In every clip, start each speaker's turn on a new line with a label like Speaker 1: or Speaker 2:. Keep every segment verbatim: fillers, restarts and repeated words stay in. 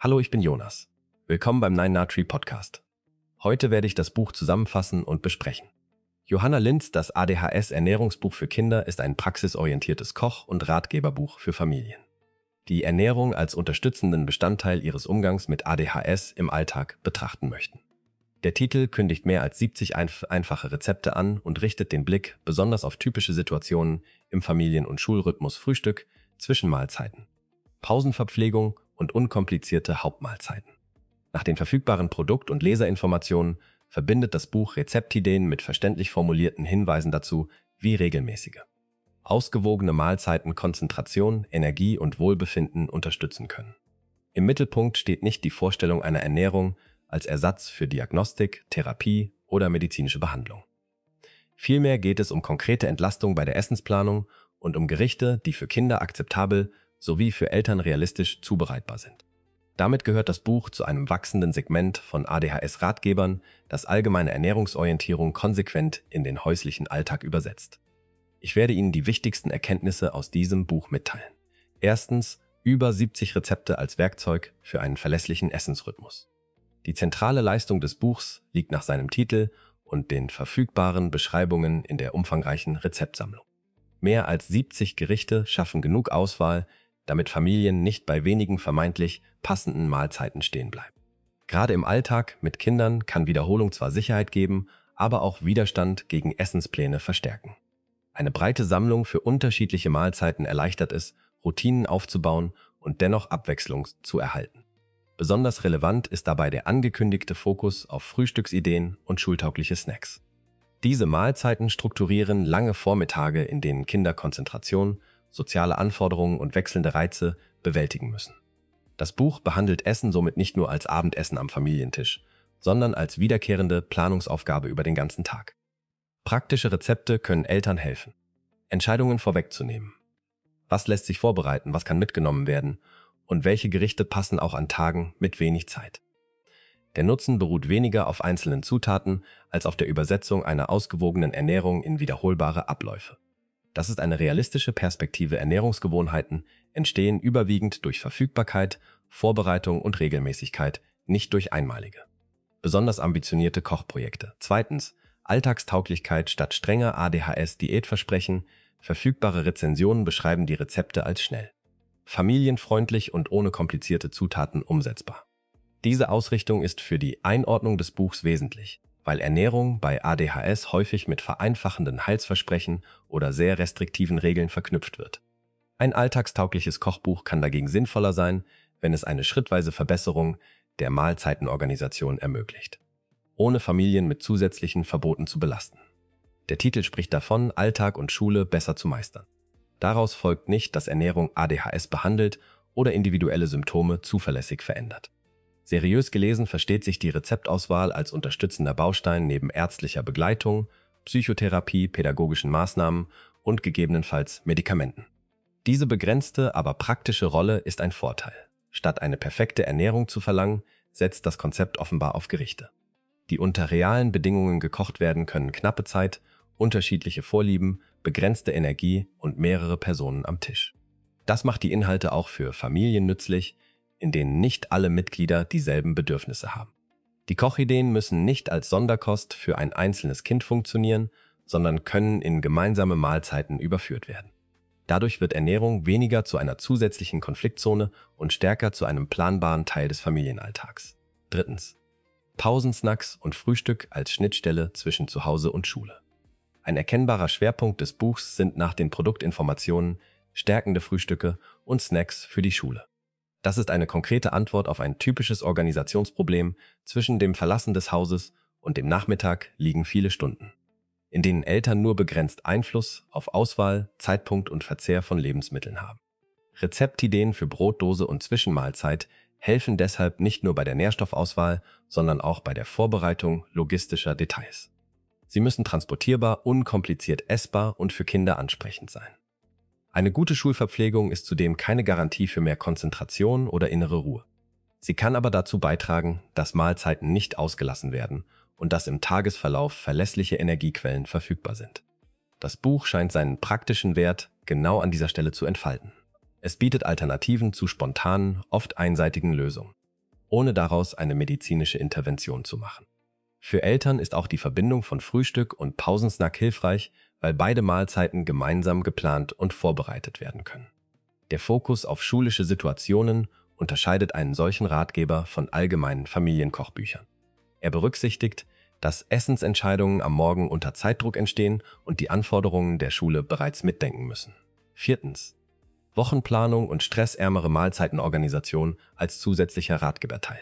Speaker 1: Hallo, ich bin Jonas. Willkommen beim Nine Nutri Podcast. Heute werde ich das Buch zusammenfassen und besprechen. Johanna Linds Das A D H S-Ernährungsbuch für Kinder ist ein praxisorientiertes Koch- und Ratgeberbuch für Familien, die Ernährung als unterstützenden Bestandteil ihres Umgangs mit A D H S im Alltag betrachten möchten. Der Titel kündigt mehr als siebzig einf- einfache Rezepte an und richtet den Blick besonders auf typische Situationen im Familien- und Schulrhythmus: Frühstück, Zwischenmahlzeiten, Pausenverpflegung und unkomplizierte Hauptmahlzeiten. Nach den verfügbaren Produkt- und Leserinformationen verbindet das Buch Rezeptideen mit verständlich formulierten Hinweisen dazu, wie regelmäßige, ausgewogene Mahlzeiten Konzentration, Energie und Wohlbefinden unterstützen können. Im Mittelpunkt steht nicht die Vorstellung einer Ernährung als Ersatz für Diagnostik, Therapie oder medizinische Behandlung. Vielmehr geht es um konkrete Entlastung bei der Essensplanung und um Gerichte, die für Kinder akzeptabel sowie für Eltern realistisch zubereitbar sind. Damit gehört das Buch zu einem wachsenden Segment von A D H S-Ratgebern, das allgemeine Ernährungsorientierung konsequent in den häuslichen Alltag übersetzt. Ich werde Ihnen die wichtigsten Erkenntnisse aus diesem Buch mitteilen. Erstens, über siebzig Rezepte als Werkzeug für einen verlässlichen Essensrhythmus. Die zentrale Leistung des Buchs liegt nach seinem Titel und den verfügbaren Beschreibungen in der umfangreichen Rezeptsammlung. Mehr als siebzig Gerichte schaffen genug Auswahl, damit Familien nicht bei wenigen vermeintlich passenden Mahlzeiten stehen bleiben. Gerade im Alltag mit Kindern kann Wiederholung zwar Sicherheit geben, aber auch Widerstand gegen Essenspläne verstärken. Eine breite Sammlung für unterschiedliche Mahlzeiten erleichtert es, Routinen aufzubauen und dennoch Abwechslung zu erhalten. Besonders relevant ist dabei der angekündigte Fokus auf Frühstücksideen und schultaugliche Snacks. Diese Mahlzeiten strukturieren lange Vormittage, in denen Kinder Konzentration, soziale Anforderungen und wechselnde Reize bewältigen müssen. Das Buch behandelt Essen somit nicht nur als Abendessen am Familientisch, sondern als wiederkehrende Planungsaufgabe über den ganzen Tag. Praktische Rezepte können Eltern helfen, Entscheidungen vorwegzunehmen. Was lässt sich vorbereiten, was kann mitgenommen werden und welche Gerichte passen auch an Tagen mit wenig Zeit. Der Nutzen beruht weniger auf einzelnen Zutaten als auf der Übersetzung einer ausgewogenen Ernährung in wiederholbare Abläufe. Das ist eine realistische Perspektive. Ernährungsgewohnheiten entstehen überwiegend durch Verfügbarkeit, Vorbereitung und Regelmäßigkeit, nicht durch einmalige, besonders ambitionierte Kochprojekte. Zweitens, Alltagstauglichkeit statt strenger A D H S-Diätversprechen. Verfügbare Rezensionen beschreiben die Rezepte als schnell, familienfreundlich und ohne komplizierte Zutaten umsetzbar. Diese Ausrichtung ist für die Einordnung des Buchs wesentlich, weil Ernährung bei A D H S häufig mit vereinfachenden Heilsversprechen oder sehr restriktiven Regeln verknüpft wird. Ein alltagstaugliches Kochbuch kann dagegen sinnvoller sein, wenn es eine schrittweise Verbesserung der Mahlzeitenorganisation ermöglicht, ohne Familien mit zusätzlichen Verboten zu belasten. Der Titel spricht davon, Alltag und Schule besser zu meistern. Daraus folgt nicht, dass Ernährung A D H S behandelt oder individuelle Symptome zuverlässig verändert. Seriös gelesen versteht sich die Rezeptauswahl als unterstützender Baustein neben ärztlicher Begleitung, Psychotherapie, pädagogischen Maßnahmen und gegebenenfalls Medikamenten. Diese begrenzte, aber praktische Rolle ist ein Vorteil. Statt eine perfekte Ernährung zu verlangen, setzt das Konzept offenbar auf Gerichte, die unter realen Bedingungen gekocht werden können: knappe Zeit, unterschiedliche Vorlieben, begrenzte Energie und mehrere Personen am Tisch. Das macht die Inhalte auch für Familien nützlich, in denen nicht alle Mitglieder dieselben Bedürfnisse haben. Die Kochideen müssen nicht als Sonderkost für ein einzelnes Kind funktionieren, sondern können in gemeinsame Mahlzeiten überführt werden. Dadurch wird Ernährung weniger zu einer zusätzlichen Konfliktzone und stärker zu einem planbaren Teil des Familienalltags. Drittens, Pausensnacks und Frühstück als Schnittstelle zwischen Zuhause und Schule. Ein erkennbarer Schwerpunkt des Buchs sind nach den Produktinformationen stärkende Frühstücke und Snacks für die Schule. Das ist eine konkrete Antwort auf ein typisches Organisationsproblem. Zwischen dem Verlassen des Hauses und dem Nachmittag liegen viele Stunden, in denen Eltern nur begrenzt Einfluss auf Auswahl, Zeitpunkt und Verzehr von Lebensmitteln haben. Rezeptideen für Brotdose und Zwischenmahlzeit helfen deshalb nicht nur bei der Nährstoffauswahl, sondern auch bei der Vorbereitung logistischer Details. Sie müssen transportierbar, unkompliziert essbar und für Kinder ansprechend sein. Eine gute Schulverpflegung ist zudem keine Garantie für mehr Konzentration oder innere Ruhe. Sie kann aber dazu beitragen, dass Mahlzeiten nicht ausgelassen werden und dass im Tagesverlauf verlässliche Energiequellen verfügbar sind. Das Buch scheint seinen praktischen Wert genau an dieser Stelle zu entfalten. Es bietet Alternativen zu spontanen, oft einseitigen Lösungen. ohne daraus eine medizinische Intervention zu machen. Für Eltern ist auch die Verbindung von Frühstück und Pausensnack hilfreich, weil beide Mahlzeiten gemeinsam geplant und vorbereitet werden können. Der Fokus auf schulische Situationen unterscheidet einen solchen Ratgeber von allgemeinen Familienkochbüchern. Er berücksichtigt, dass Essensentscheidungen am Morgen unter Zeitdruck entstehen und die Anforderungen der Schule bereits mitdenken müssen. Viertens. Wochenplanung und stressärmere Mahlzeitenorganisation als zusätzlicher Ratgeberteil.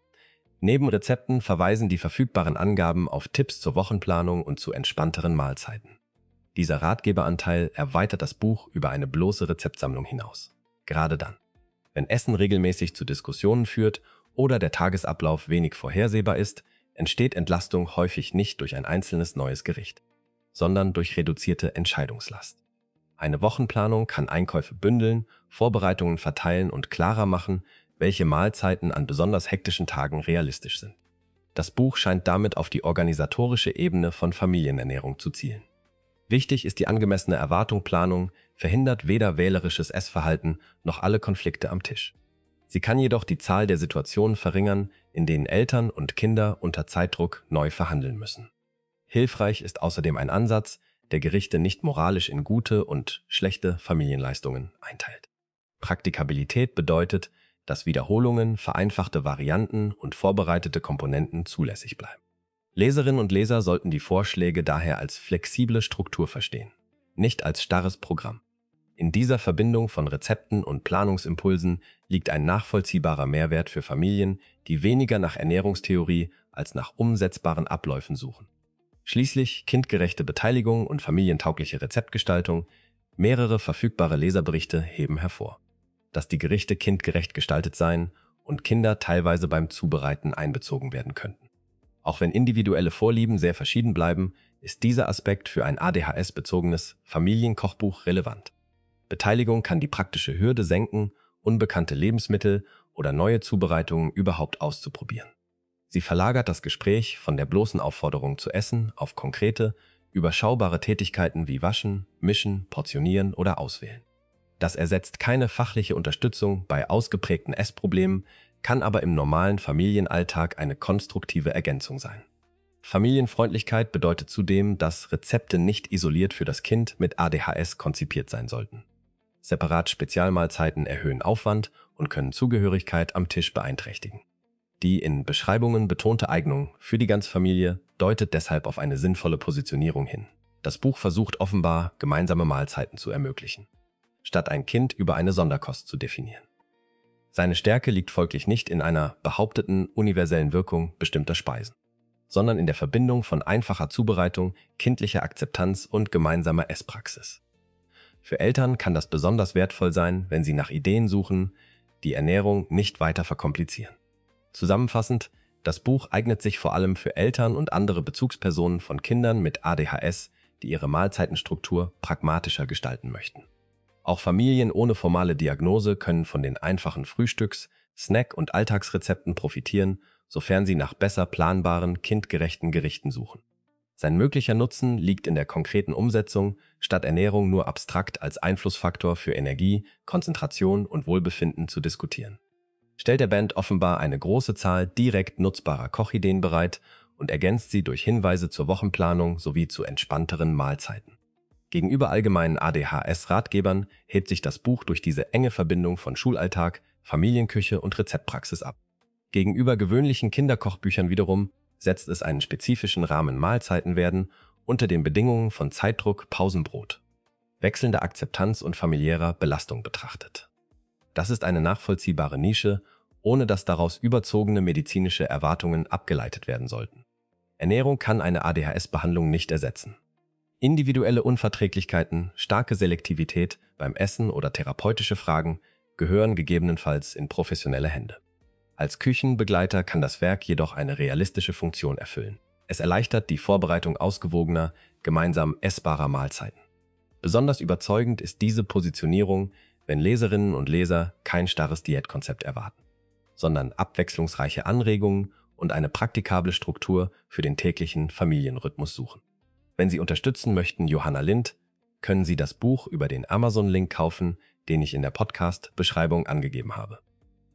Speaker 1: Neben Rezepten verweisen die verfügbaren Angaben auf Tipps zur Wochenplanung und zu entspannteren Mahlzeiten. Dieser Ratgeberanteil erweitert das Buch über eine bloße Rezeptsammlung hinaus. Gerade dann, wenn Essen regelmäßig zu Diskussionen führt oder der Tagesablauf wenig vorhersehbar ist, entsteht Entlastung häufig nicht durch ein einzelnes neues Gericht, sondern durch reduzierte Entscheidungslast. Eine Wochenplanung kann Einkäufe bündeln, Vorbereitungen verteilen und klarer machen, welche Mahlzeiten an besonders hektischen Tagen realistisch sind. Das Buch scheint damit auf die organisatorische Ebene von Familienernährung zu zielen. Wichtig ist die angemessene Erwartungsplanung, verhindert weder wählerisches Essverhalten noch alle Konflikte am Tisch. Sie kann jedoch die Zahl der Situationen verringern, in denen Eltern und Kinder unter Zeitdruck neu verhandeln müssen. Hilfreich ist außerdem ein Ansatz, der Gerichte nicht moralisch in gute und schlechte Familienleistungen einteilt. Praktikabilität bedeutet, dass Wiederholungen, vereinfachte Varianten und vorbereitete Komponenten zulässig bleiben. Leserinnen und Leser sollten die Vorschläge daher als flexible Struktur verstehen, nicht als starres Programm. In dieser Verbindung von Rezepten und Planungsimpulsen liegt ein nachvollziehbarer Mehrwert für Familien, die weniger nach Ernährungstheorie als nach umsetzbaren Abläufen suchen. Schließlich kindgerechte Beteiligung und familientaugliche Rezeptgestaltung, mehrere verfügbare Leserberichte heben hervor, dass die Gerichte kindgerecht gestaltet seien und Kinder teilweise beim Zubereiten einbezogen werden könnten. Auch wenn individuelle Vorlieben sehr verschieden bleiben, ist dieser Aspekt für ein A D H S-bezogenes Familienkochbuch relevant. Beteiligung kann die praktische Hürde senken, unbekannte Lebensmittel oder neue Zubereitungen überhaupt auszuprobieren. Sie verlagert das Gespräch von der bloßen Aufforderung zu essen auf konkrete, überschaubare Tätigkeiten wie Waschen, Mischen, Portionieren oder Auswählen. Das ersetzt keine fachliche Unterstützung bei ausgeprägten Essproblemen, kann aber im normalen Familienalltag eine konstruktive Ergänzung sein. Familienfreundlichkeit bedeutet zudem, dass Rezepte nicht isoliert für das Kind mit A D H S konzipiert sein sollten. Separat Spezialmahlzeiten erhöhen Aufwand und können Zugehörigkeit am Tisch beeinträchtigen. Die in Beschreibungen betonte Eignung für die ganze Familie deutet deshalb auf eine sinnvolle Positionierung hin. Das Buch versucht offenbar, gemeinsame Mahlzeiten zu ermöglichen, statt ein Kind über eine Sonderkost zu definieren. Seine Stärke liegt folglich nicht in einer behaupteten universellen Wirkung bestimmter Speisen, sondern in der Verbindung von einfacher Zubereitung, kindlicher Akzeptanz und gemeinsamer Esspraxis. Für Eltern kann das besonders wertvoll sein, wenn sie nach Ideen suchen, die Ernährung nicht weiter verkomplizieren. Zusammenfassend, das Buch eignet sich vor allem für Eltern und andere Bezugspersonen von Kindern mit A D H S, die ihre Mahlzeitenstruktur pragmatischer gestalten möchten. Auch Familien ohne formale Diagnose können von den einfachen Frühstücks-, Snack- und Alltagsrezepten profitieren, sofern sie nach besser planbaren, kindgerechten Gerichten suchen. Sein möglicher Nutzen liegt in der konkreten Umsetzung, statt Ernährung nur abstrakt als Einflussfaktor für Energie, Konzentration und Wohlbefinden zu diskutieren. Stellt der Band offenbar eine große Zahl direkt nutzbarer Kochideen bereit und ergänzt sie durch Hinweise zur Wochenplanung sowie zu entspannteren Mahlzeiten. Gegenüber allgemeinen A D H S-Ratgebern hebt sich das Buch durch diese enge Verbindung von Schulalltag, Familienküche und Rezeptpraxis ab. Gegenüber gewöhnlichen Kinderkochbüchern wiederum setzt es einen spezifischen Rahmen Mahlzeiten werden unter den Bedingungen von Zeitdruck, Pausenbrot, wechselnder Akzeptanz und familiärer Belastung betrachtet. Das ist eine nachvollziehbare Nische, ohne dass daraus überzogene medizinische Erwartungen abgeleitet werden sollten. Ernährung kann eine A D H S-Behandlung nicht ersetzen. Individuelle Unverträglichkeiten, starke Selektivität beim Essen oder therapeutische Fragen gehören gegebenenfalls in professionelle Hände. Als Küchenbegleiter kann das Werk jedoch eine realistische Funktion erfüllen. Es erleichtert die Vorbereitung ausgewogener, gemeinsam essbarer Mahlzeiten. Besonders überzeugend ist diese Positionierung, wenn Leserinnen und Leser kein starres Diätkonzept erwarten, sondern abwechslungsreiche Anregungen und eine praktikable Struktur für den täglichen Familienrhythmus suchen. Wenn Sie unterstützen möchten Johanna Lind, können Sie das Buch über den Amazon-Link kaufen, den ich in der Podcast-Beschreibung angegeben habe.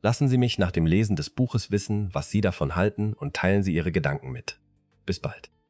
Speaker 1: Lassen Sie mich nach dem Lesen des Buches wissen, was Sie davon halten und teilen Sie Ihre Gedanken mit. Bis bald.